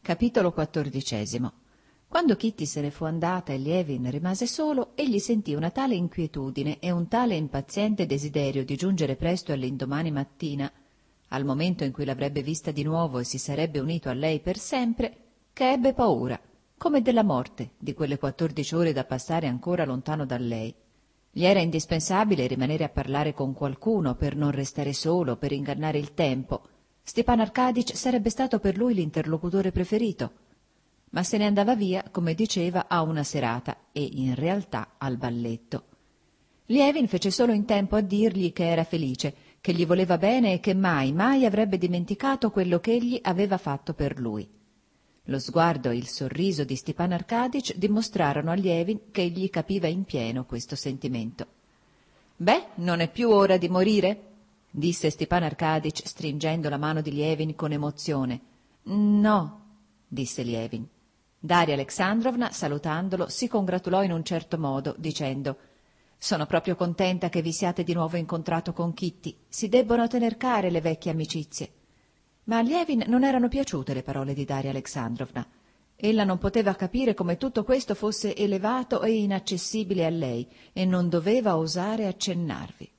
Capitolo 14. Quando Kitty se ne fu andata e Lievin rimase solo, egli sentì una tale inquietudine e un tale impaziente desiderio di giungere presto all'indomani mattina, al momento in cui l'avrebbe vista di nuovo e si sarebbe unito a lei per sempre, che ebbe paura, come della morte, di quelle 14 ore da passare ancora lontano da lei. Gli era indispensabile rimanere a parlare con qualcuno per non restare solo, per ingannare il tempo. Stepan Arkadych sarebbe stato per lui l'interlocutore preferito, ma se ne andava via, come diceva, a una serata e in realtà al balletto. Lievin fece solo in tempo a dirgli che era felice, che gli voleva bene e che mai, mai avrebbe dimenticato quello che egli aveva fatto per lui. Lo sguardo e il sorriso di Stepan Arkadych dimostrarono a Lievin che egli capiva in pieno questo sentimento. «Beh, non è più ora di morire?» disse Stepan Arkadych stringendo la mano di Lievin con emozione. «No», disse Lievin. Daria Alexandrovna, salutandolo, si congratulò in un certo modo, dicendo: «Sono proprio contenta che vi siate di nuovo incontrato con Kitty. Si debbono tener care le vecchie amicizie». Ma a Lievin non erano piaciute le parole di Daria Alexandrovna. Ella non poteva capire come tutto questo fosse elevato e inaccessibile a lei e non doveva osare accennarvi.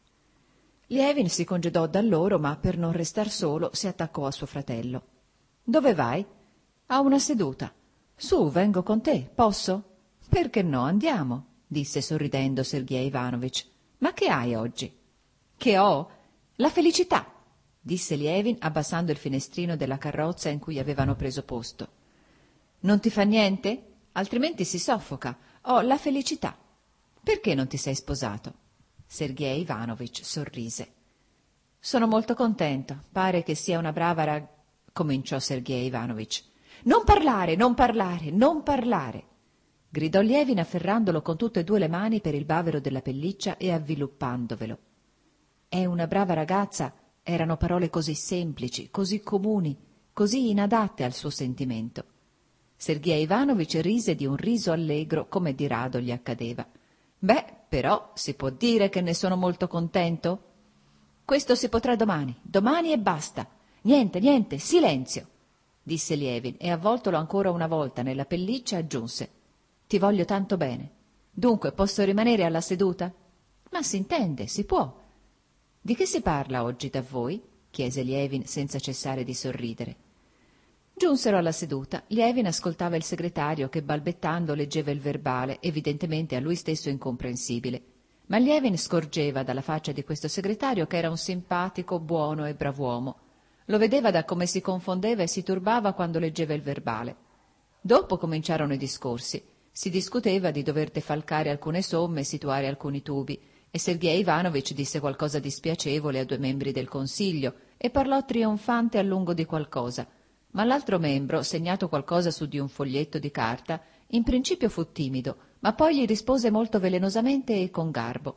Lievin si congedò da loro, ma per non restar solo si attaccò a suo fratello. «Dove vai?» «A una seduta». «Su, vengo con te, posso?» «Perché no, andiamo», disse sorridendo Sergej Ivanovich. «Ma che hai oggi?» «Che ho? La felicità», disse Lievin abbassando il finestrino della carrozza in cui avevano preso posto. «Non ti fa niente? Altrimenti si soffoca. Ho la felicità». «Perché non ti sei sposato?» Sergej Ivanovich sorrise. «Sono molto contento. Pare che sia una brava cominciò Sergej Ivanovich. «Non parlare, non parlare, non parlare!» gridò Lievin afferrandolo con tutte e due le mani per il bavero della pelliccia e avviluppandovelo. «È una brava ragazza», erano parole così semplici, così comuni, così inadatte al suo sentimento. Sergej Ivanovich rise di un riso allegro, come di rado gli accadeva. «Beh, però si può dire che ne sono molto contento?» «Questo si potrà domani e basta. Niente, niente, silenzio!» disse Lievin e, avvoltolo ancora una volta nella pelliccia, aggiunse: «Ti voglio tanto bene. Dunque posso rimanere alla seduta?» «Ma s'intende, si può». «Di che si parla oggi da voi?» chiese Lievin senza cessare di sorridere. Giunsero alla seduta. Lievin ascoltava il segretario che, balbettando, leggeva il verbale, evidentemente a lui stesso incomprensibile. Ma Lievin scorgeva dalla faccia di questo segretario che era un simpatico, buono e brav'uomo. Lo vedeva da come si confondeva e si turbava quando leggeva il verbale. Dopo cominciarono i discorsi. Si discuteva di dover defalcare alcune somme e situare alcuni tubi, e Sergej Ivanovich disse qualcosa di spiacevole a 2 membri del consiglio e parlò trionfante a lungo di qualcosa, ma l'altro membro, segnato qualcosa su di un foglietto di carta, in principio fu timido, ma poi gli rispose molto velenosamente e con garbo.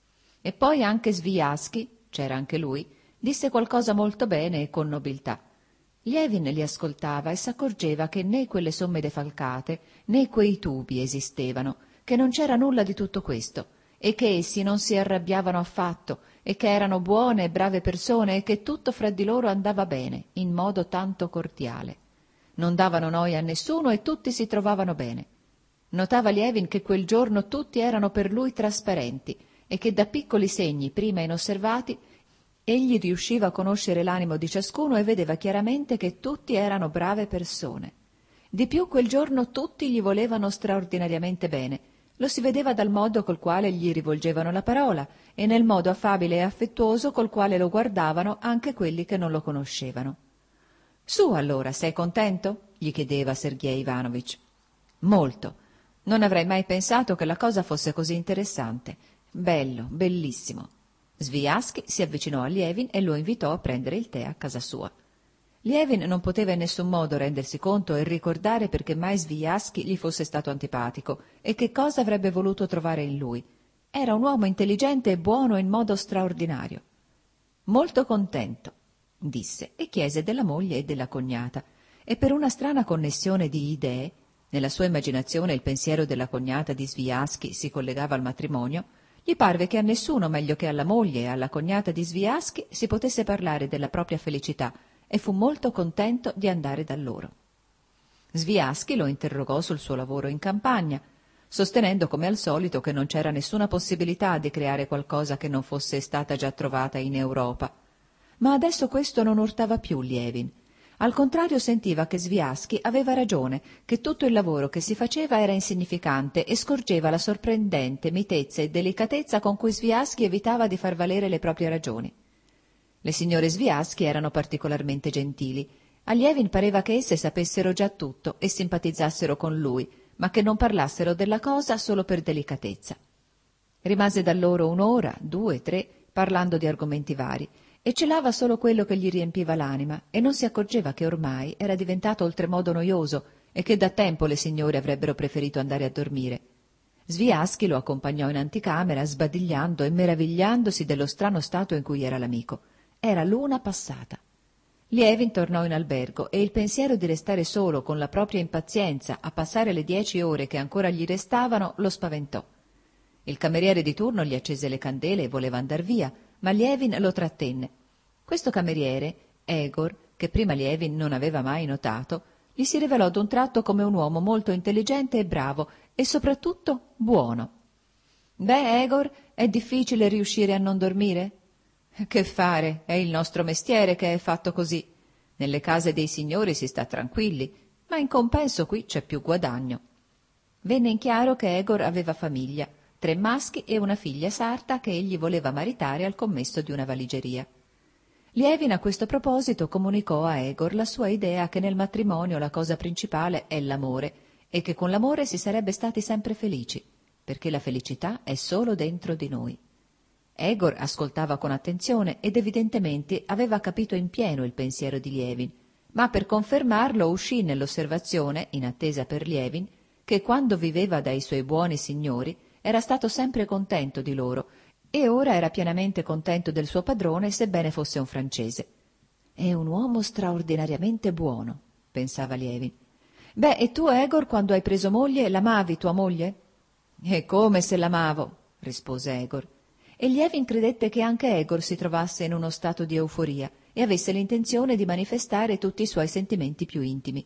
E poi anche Svijaskij, c'era anche lui, disse qualcosa molto bene e con nobiltà. Lievin li ascoltava e s'accorgeva che né quelle somme defalcate né quei tubi esistevano, che non c'era nulla di tutto questo, e che essi non si arrabbiavano affatto, e che erano buone e brave persone, e che tutto fra di loro andava bene, in modo tanto cordiale. Non davano noia a nessuno e tutti si trovavano bene. Notava Lievin che quel giorno tutti erano per lui trasparenti, e che da piccoli segni prima inosservati egli riusciva a conoscere l'animo di ciascuno e vedeva chiaramente che tutti erano brave persone. Di più, quel giorno tutti gli volevano straordinariamente bene. Lo si vedeva dal modo col quale gli rivolgevano la parola e nel modo affabile e affettuoso col quale lo guardavano anche quelli che non lo conoscevano. «Su, allora, sei contento?» gli chiedeva Sergej Ivanovich. «Molto. Non avrei mai pensato che la cosa fosse così interessante. Bello, bellissimo». Svijaskij si avvicinò a Lievin e lo invitò a prendere il tè a casa sua. Lievin non poteva in nessun modo rendersi conto e ricordare perché mai Svijaskij gli fosse stato antipatico e che cosa avrebbe voluto trovare in lui. Era un uomo intelligente e buono in modo straordinario. «Molto contento», disse, e chiese della moglie e della cognata, e per una strana connessione di idee, nella sua immaginazione il pensiero della cognata di Svijaskij si collegava al matrimonio, gli parve che a nessuno meglio che alla moglie e alla cognata di Svijaskij si potesse parlare della propria felicità, e fu molto contento di andare da loro. Sviaschi lo interrogò sul suo lavoro in campagna, sostenendo come al solito che non c'era nessuna possibilità di creare qualcosa che non fosse stata già trovata in Europa. Ma adesso questo non urtava più Lievin. Al contrario sentiva che Sviaschi aveva ragione, che tutto il lavoro che si faceva era insignificante e scorgeva la sorprendente mitezza e delicatezza con cui Sviaschi evitava di far valere le proprie ragioni. Le signore Sviaschi erano particolarmente gentili. A Lievin pareva che esse sapessero già tutto e simpatizzassero con lui, ma che non parlassero della cosa solo per delicatezza. Rimase da loro un'ora, 2, 3, parlando di argomenti vari, e celava solo quello che gli riempiva l'anima, e non si accorgeva che ormai era diventato oltremodo noioso e che da tempo le signore avrebbero preferito andare a dormire. Sviaschi lo accompagnò in anticamera, sbadigliando e meravigliandosi dello strano stato in cui era l'amico. Era l'una passata. Lievin tornò in albergo e il pensiero di restare solo con la propria impazienza a passare le 10 ore che ancora gli restavano lo spaventò. Il cameriere di turno gli accese le candele e voleva andar via, ma Lievin lo trattenne. Questo cameriere, Egor, che prima Lievin non aveva mai notato, gli si rivelò d'un tratto come un uomo molto intelligente e bravo e soprattutto buono. «Beh, Egor, è difficile riuscire a non dormire?» «Che fare? È il nostro mestiere che è fatto così. Nelle case dei signori si sta tranquilli, ma in compenso qui c'è più guadagno». Venne in chiaro che Egor aveva famiglia, 3 maschi e una figlia sarta che egli voleva maritare al commesso di una valigeria. Lievin a questo proposito comunicò a Egor la sua idea che nel matrimonio la cosa principale è l'amore e che con l'amore si sarebbe stati sempre felici, perché la felicità è solo dentro di noi. Egor ascoltava con attenzione ed evidentemente aveva capito in pieno il pensiero di Lievin, ma per confermarlo uscì nell'osservazione, in attesa per Lievin, che quando viveva dai suoi buoni signori era stato sempre contento di loro e ora era pienamente contento del suo padrone, sebbene fosse un francese. «È un uomo straordinariamente buono», pensava Lievin. «Beh, e tu, Egor, quando hai preso moglie, l'amavi tua moglie?» «E come se l'amavo», rispose Egor. E Lievin credette che anche Egor si trovasse in uno stato di euforia e avesse l'intenzione di manifestare tutti i suoi sentimenti più intimi.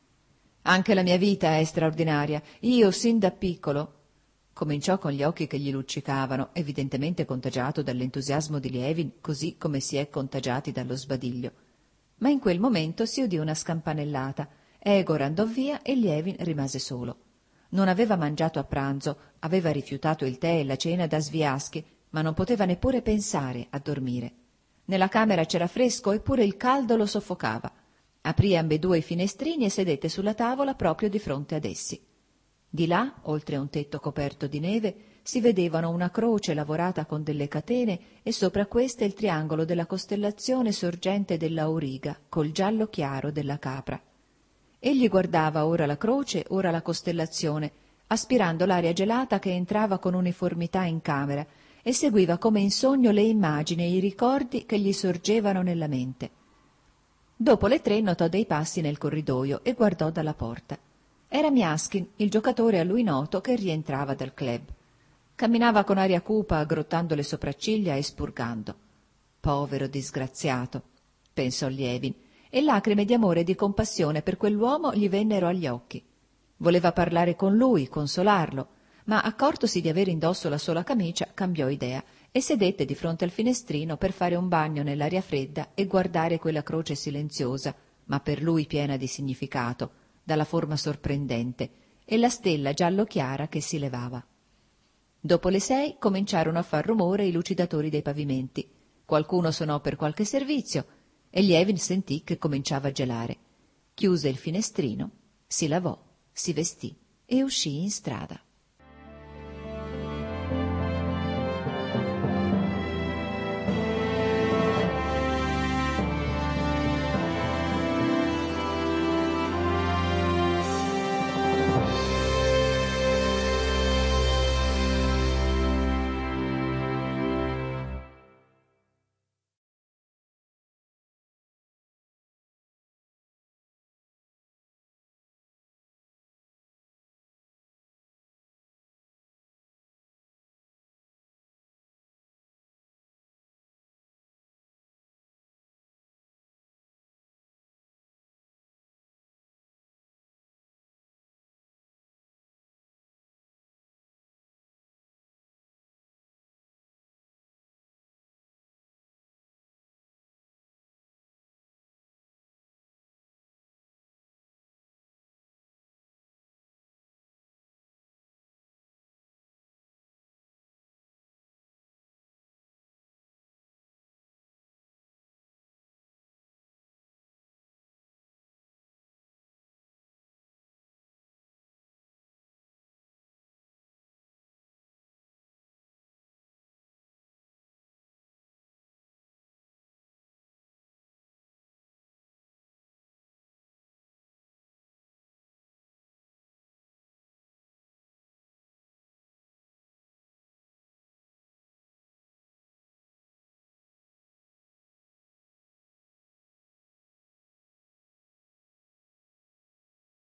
«Anche la mia vita è straordinaria. Io, sin da piccolo...» Cominciò con gli occhi che gli luccicavano, evidentemente contagiato dall'entusiasmo di Lievin, così come si è contagiati dallo sbadiglio. Ma in quel momento si udì una scampanellata. Egor andò via e Lievin rimase solo. Non aveva mangiato a pranzo, aveva rifiutato il tè e la cena da Sviaschi, ma non poteva neppure pensare a dormire. Nella camera c'era fresco, eppure il caldo lo soffocava. Aprì ambedue i finestrini e sedette sulla tavola proprio di fronte ad essi. Di là, oltre un tetto coperto di neve, si vedevano una croce lavorata con delle catene e sopra queste il triangolo della costellazione sorgente dell'Auriga col giallo chiaro della capra. Egli guardava ora la croce, ora la costellazione, aspirando l'aria gelata che entrava con uniformità in camera e seguiva come in sogno le immagini e i ricordi che gli sorgevano nella mente. Dopo le 3 notò dei passi nel corridoio e guardò dalla porta. Era Miaskin, il giocatore a lui noto che rientrava dal club. Camminava con aria cupa, aggrottando le sopracciglia e spurgando. «Povero disgraziato», pensò Lievin, e lacrime di amore e di compassione per quell'uomo gli vennero agli occhi. Voleva parlare con lui, consolarlo, ma accortosi di avere indosso la sola camicia, cambiò idea e sedette di fronte al finestrino per fare un bagno nell'aria fredda e guardare quella croce silenziosa, ma per lui piena di significato, dalla forma sorprendente, e la stella giallo chiara che si levava. Dopo le 6 cominciarono a far rumore i lucidatori dei pavimenti. Qualcuno suonò per qualche servizio e Lievin sentì che cominciava a gelare. Chiuse il finestrino, si lavò, si vestì e uscì in strada.